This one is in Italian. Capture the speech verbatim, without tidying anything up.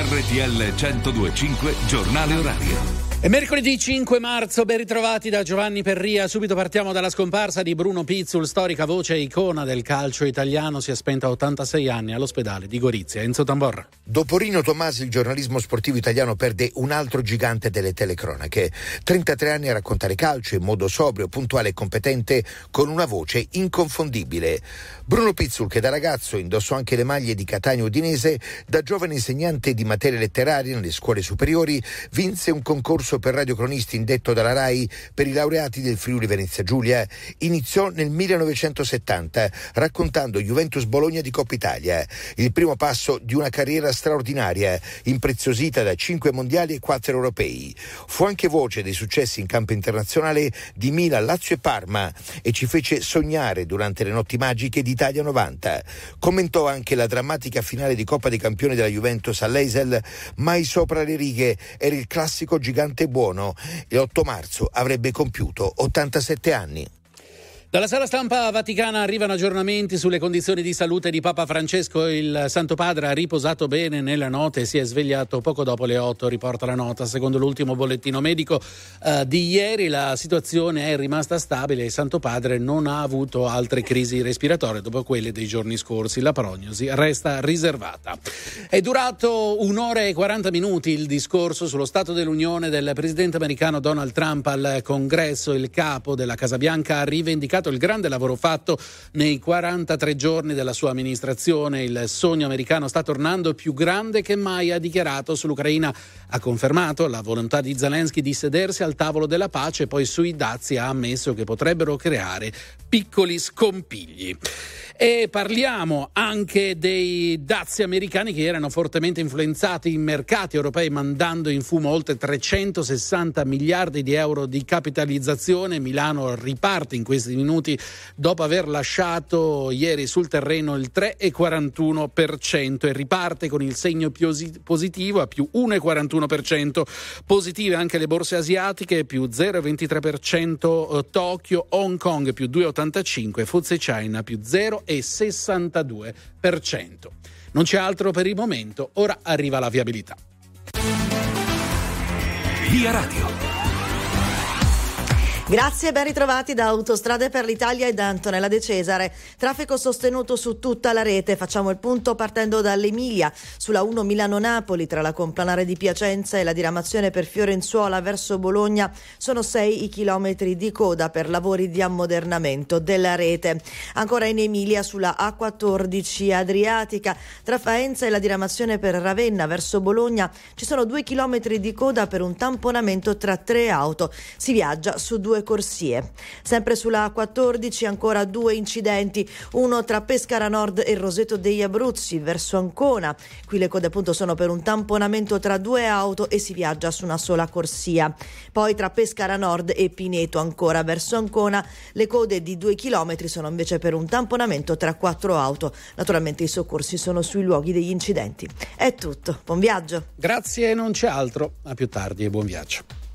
R T L centodue e cinque Giornale Orario. È mercoledì cinque marzo, ben ritrovati da Giovanni Perria. Subito partiamo dalla scomparsa di Bruno Pizzul, storica voce e icona del calcio italiano. Si è spenta a ottantasei anni all'ospedale di Gorizia. Enzo Tamborra. Dopo Rino Tomasi, il giornalismo sportivo italiano perde un altro gigante delle telecronache. trentatré anni a raccontare calcio in modo sobrio, puntuale e competente, con una voce inconfondibile. Bruno Pizzul, che da ragazzo indossò anche le maglie di Catania Udinese, da giovane insegnante di materie letterarie nelle scuole superiori, vinse un concorso per radiocronisti indetto dalla RAI per i laureati del Friuli Venezia Giulia. Iniziò nel millenovecentosettanta raccontando Juventus Bologna di Coppa Italia, il primo passo di una carriera straordinaria, impreziosita da cinque mondiali e quattro europei. Fu anche voce dei successi in campo internazionale di Milan, Lazio e Parma e ci fece sognare durante le notti magiche di Italia novanta. Commentò anche la drammatica finale di Coppa dei Campioni della Juventus all'Eisel. Mai sopra le righe, era il classico gigante buono, e l'otto marzo avrebbe compiuto ottantasette anni. Dalla sala stampa vaticana arrivano aggiornamenti sulle condizioni di salute di Papa Francesco. Il Santo Padre ha riposato bene nella notte e si è svegliato poco dopo le otto, riporta la nota. Secondo l'ultimo bollettino medico eh, di ieri la situazione è rimasta stabile e il Santo Padre non ha avuto altre crisi respiratorie dopo quelle dei giorni scorsi. La prognosi resta riservata. È durato un'ora e quaranta minuti il discorso sullo Stato dell'Unione del presidente americano Donald Trump al Congresso. Il capo della Casa Bianca ha rivendicato il grande lavoro fatto nei quarantatré giorni della sua amministrazione. Il sogno americano sta tornando più grande che mai, ha dichiarato. Sull'Ucraina ha confermato la volontà di Zelensky di sedersi al tavolo della pace, poi sui dazi ha ammesso che potrebbero creare piccoli scompigli. E parliamo anche dei dazi americani che erano fortemente influenzati i mercati europei, mandando in fumo oltre trecentosessanta miliardi di euro di capitalizzazione. Milano riparte in questi minuti dopo aver lasciato ieri sul terreno il tre virgola quarantuno per cento e riparte con il segno positivo a più uno virgola quarantuno per cento. Positive anche le borse asiatiche, più zero virgola ventitré per cento Tokyo, Hong Kong più due virgola ottantacinque, F T S E China più zero virgola sessantadue per cento. Non c'è altro per il momento, ora arriva la viabilità. Via Radio. Grazie, ben ritrovati da Autostrade per l'Italia e da Antonella De Cesare. Traffico sostenuto su tutta la rete. Facciamo il punto partendo dall'Emilia. Sulla uno Milano-Napoli, tra la Complanare di Piacenza e la diramazione per Fiorenzuola verso Bologna, sono sei i chilometri di coda per lavori di ammodernamento della rete. Ancora in Emilia, sulla A quattordici Adriatica, tra Faenza e la diramazione per Ravenna verso Bologna, ci sono due chilometri di coda per un tamponamento tra tre auto. Si viaggia su due corsie. Sempre sulla A quattordici ancora due incidenti, uno tra Pescara Nord e Roseto degli Abruzzi verso Ancona. Qui le code appunto sono per un tamponamento tra due auto e si viaggia su una sola corsia. Poi tra Pescara Nord e Pineto ancora verso Ancona le code di due chilometri sono invece per un tamponamento tra quattro auto. Naturalmente i soccorsi sono sui luoghi degli incidenti. È tutto, buon viaggio. Grazie, non c'è altro. A più tardi e buon viaggio.